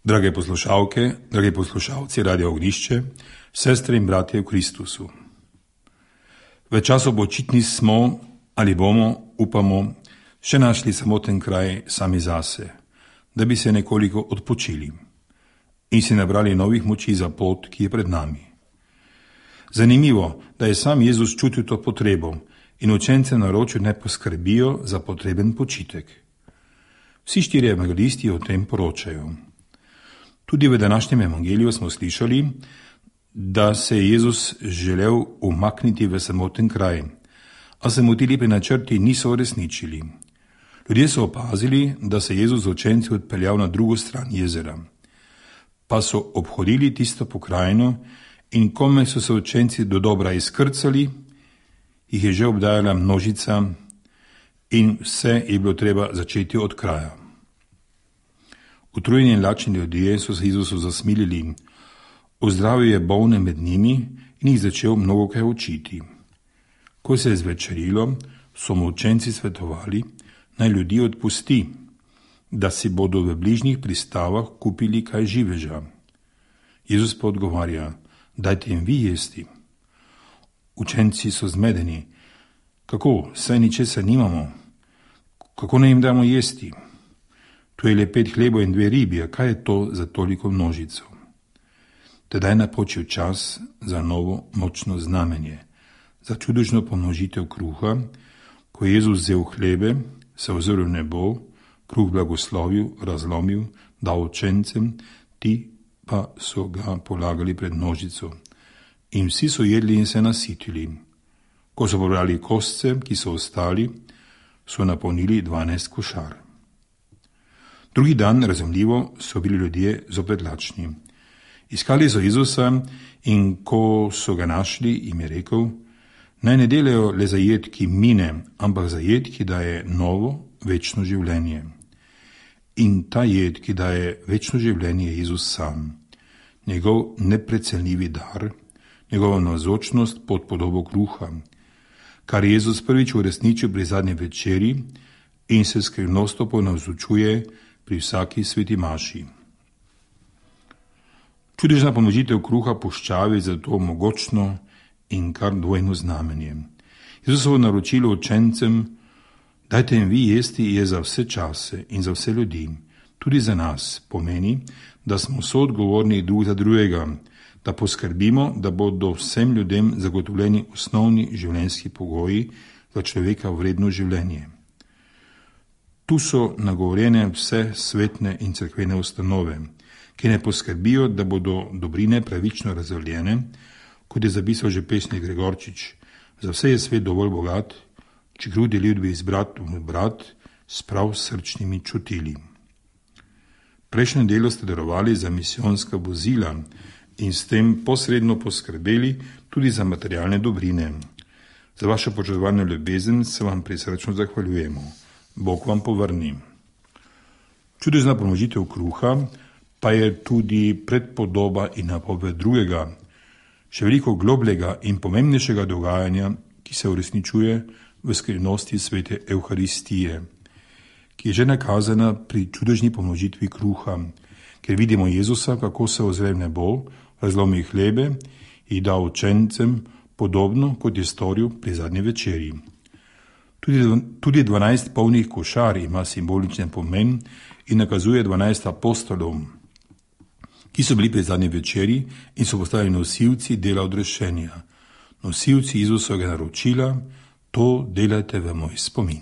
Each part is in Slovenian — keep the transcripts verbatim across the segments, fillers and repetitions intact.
Drage poslušalke, dragi poslušalci Radia Ognjišče, sestre in bratje v Kristusu. V času počitnic smo ali bomo, upamo, še našli samoten kraj sami zase, da bi se nekoliko odpočili in si nabrali novih moči za pot, ki je pred nami. Zanimivo, da je sam Jezus čutil to potrebo in učence naročil naj poskrbijo za potreben počitek. Vsi štirje evangelisti o tem poročajo. Tudi v današnjem evangeliju smo slišali, da se je Jezus želel umakniti v samoten kraj, a se motili pri načrti niso uresničili. Ljudje so opazili, da se Jezus z učenci odpeljal na drugo stran jezera, pa so obhodili tisto pokrajino in komaj so se učenci do dobra izkrcali, jih je že obdajala množica in vse je bilo treba začeti od kraja. Utrujeni in lačni ljudje so se Jezusu zasmilili, ozdravil je bolne med njimi in jih začel mnogo kaj učiti. Ko se je zvečerilo, so mu učenci svetovali, naj ljudi odpusti, da si bodo v bližnjih pristavah kupili kaj živeža. Jezus pa odgovarja, dajte jim vi jesti. Učenci so zmedeni. Kako, saj ničesar nimamo? Kako naj jim damo jesti? Tu je le pet hlebov in dve ribi, a kaj je to za toliko množico? Tedaj je napočil čas za novo močno znamenje, za čudežno pomnožitev kruha, ko je Jezus vzel hlebe, se ozrl v nebo, kruh blagoslovil, razlomil, dal učencem, ti pa so ga polagali pred množico. In vsi so jedli in se nasitili. Ko so pobrali kostce, ki so ostali, so napolnili dvanajst košar. Drugi dan, razumljivo, so bili ljudje zopet lačni. Iskali so Jezusa in ko so ga našli, jim je rekel, naj ne delajo le za jed, ki mine, ampak za jed, ki daje novo, večno življenje. In ta jed, ki daje večno življenje, je Jezus sam. Njegov neprecenljivi dar, njegova navzočnost pod podobo kruha, kar je Jezus prvič uresničil pri zadnji večeri in se skrivnostno ponavzočuje pri vsaki sveti maši. Čudežna pomnožitev kruha puščavi za to mogočno in kar dvojno znamenje. Jezusovo naročilo učencem, dajte jim vi jesti, je za vse čase in za vse ljudi, tudi za nas, pomeni, da smo soodgovorni drug za drugega, da poskrbimo, da bodo vsem ljudem zagotovljeni osnovni življenjski pogoji za človeka vredno življenje. Tu so nagovorjene vse svetne in cerkvene ustanove, ki ne poskrbijo, da bodo dobrine pravično razdeljene, kot je zapisal že pesnik Gregorčič, za vse je svet dovolj bogat, če kruh delil bi izbrat v brat s prav srčnimi čutili. Prejšnjo nedeljo ste darovali za misijonska vozila in s tem posredno poskrbeli tudi za materialne dobrine. Za vašo požrtvovalno ljubezen se vam prisrčno zahvaljujemo. Bog vam povrni. Čudežna pomnožitev kruha pa je tudi predpodoba in napoved drugega, še veliko globljega in pomembnejšega dogajanja, ki se uresničuje v skrivnosti svete Evharistije, ki je že nakazana pri čudežni pomnožitvi kruha, ker vidimo Jezusa, kako se ozre v nebo, razlomi hlebe in da učencem, podobno kot je storil pri zadnji večeri. Tudi, tudi dvanajst polnih košar ima simboličen pomen in nakazuje dvanajst apostolov, ki so bili pri zadnji večeri in so postali nosilci dela odrešenja, nosilci Jezusovega naročila, to delajte v moj spomin.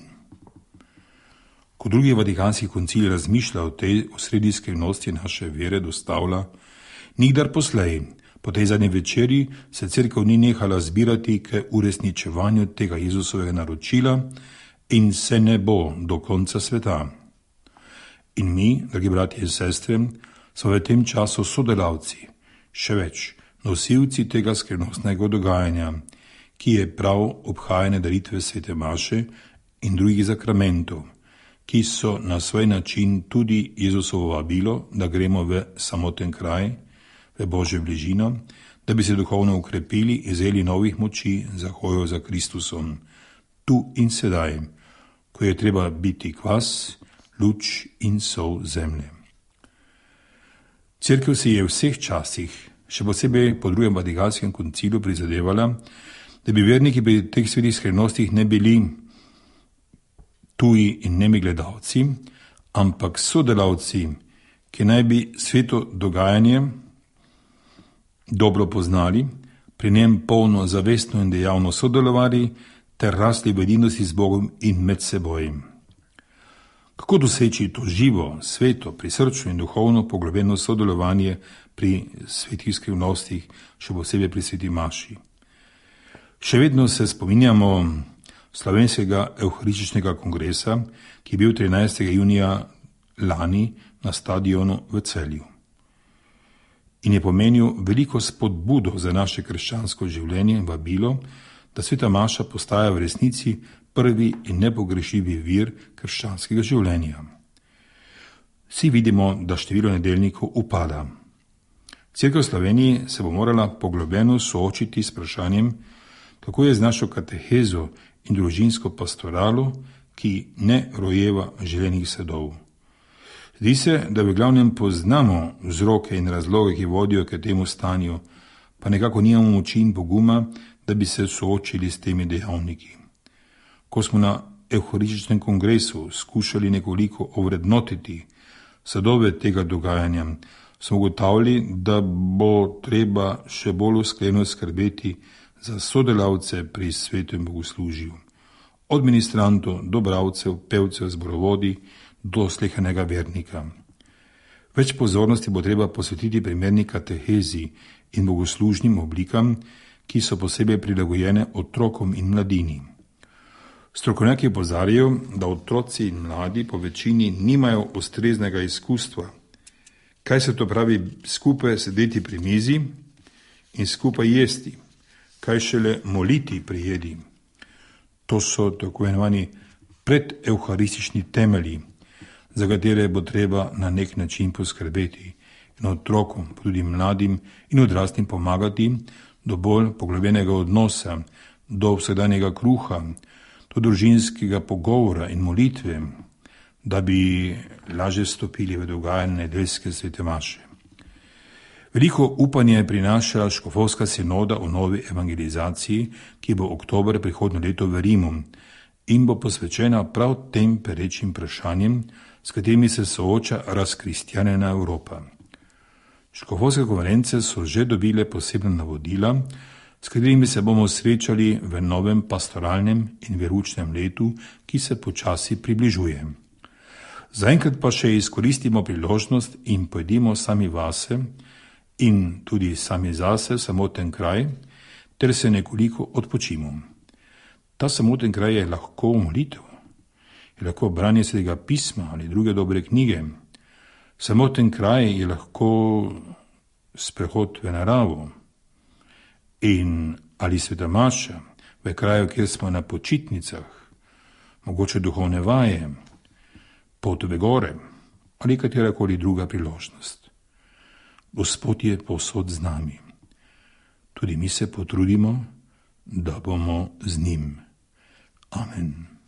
Ko drugi vatikanski koncil razmišlja o tej osrednji skrivnosti naše vere, dostavlja, nikdar poslej, po tej zadnji večeri se cerkev ni nehala zbirati k uresničevanju tega Jezusovega naročila in se ne bo do konca sveta. In mi, dragi bratje in sestre, smo v tem času sodelavci, še več, nosilci tega skrivnostnega dogajanja, ki je prav obhajanje daritve svete maše in drugih zakramentov, ki so na svoj način tudi Jezusovo vabilo, da gremo v samoten kraj, v Božjo bližino, da bi se duhovno ukrepili in zeli novih moči za hojo za Kristusom, tu in sedaj, ko je treba biti kvas, luč in sol zemlje. Cerkev si je v vseh časih, še posebej po drugem Vatikanskem koncilu, prizadevala, da bi verniki pri teh svetih skrivnostih ne bili tuji in nemi gledalci, ampak sodelavci, ki naj bi sveto dogajanje dobro poznali, pri njem polno zavestno in dejavno sodelovali ter rasli v edinosti z Bogom in med seboj. Kako doseči to živo, sveto, prisrčno in duhovno poglobljeno sodelovanje pri svetih skrivnostih, še posebej pri sveti maši? Še vedno se spominjamo slovenskega evharističnega kongresa, ki je bil trinajstega junija lani na stadionu v Celju in je pomenil veliko spodbudo za naše krščansko življenje in vabilo, da sveta maša postaja v resnici prvi in nepogrešljivi vir krščanskega življenja. Vsi vidimo, da število nedeljnikov upada. Cerkev v Sloveniji se bo morala poglobljeno soočiti s vprašanjem, kako je z našo katehezo in družinsko pastoralo, ki ne rojeva želenih sadov. Zdi se, da v glavnem poznamo vzroke in razloge, ki vodijo k temu stanju, pa nekako nimamo moči in poguma, da bi se soočili s temi dejavniki. Ko smo na evharističnem kongresu skušali nekoliko ovrednotiti sadove tega dogajanja, smo ugotavljali, da bo treba še bolj usklajeno skrbeti za sodelavce pri svetem bogoslužju, od ministrantov do bralcev, pevcev, zborovodi do slehenega vernika. Več pozornosti bo treba posvetiti primerni katehezi in bogoslužnim oblikam, ki so posebej prilagojene otrokom in mladini. Strokovnjaki opozarjajo, da otroci in mladi po večini nimajo ustreznega izkustva, kaj se to pravi skupaj sedeti pri mizi in skupaj jesti, kaj šele moliti pri jedi. To so tako imenovani predevharistični temelji, za katere bo treba na nek način poskrbeti in otrokom, tudi mladim in odraslim pomagati do bolj poglobljenega odnosa, do vsakdanjega kruha, do družinskega pogovora in molitve, da bi lažje stopili v dogajanje nedeljske svete maše. Veliko upanje prinaša škofovska sinoda o novi evangelizaciji, ki bo oktober prihodnje leto v Rimu in bo posvečena prav tem perečim vprašanjem, s katerimi se sooča razkristjanjena Evropa. Škofovske konference so že dobile posebna navodila, s katerimi se bomo srečali v novem pastoralnem in veroučnem letu, ki se počasi približuje. Zaenkrat pa še izkoristimo priložnost in pojdimo sami vase in tudi sami zase samoten kraj, ter se nekoliko odpočimo. Ta samoten kraj je lahko molitev, je lahko branje svetega pisma ali druge dobre knjige. Samoten kraj je lahko sprehod v naravo in ali sveta maša v kraju, kjer smo na počitnicah, mogoče duhovne vaje, pot v gore ali katerakoli druga priložnost. Gospod je povsod z nami. Tudi mi se potrudimo, da bomo z njim. Amen.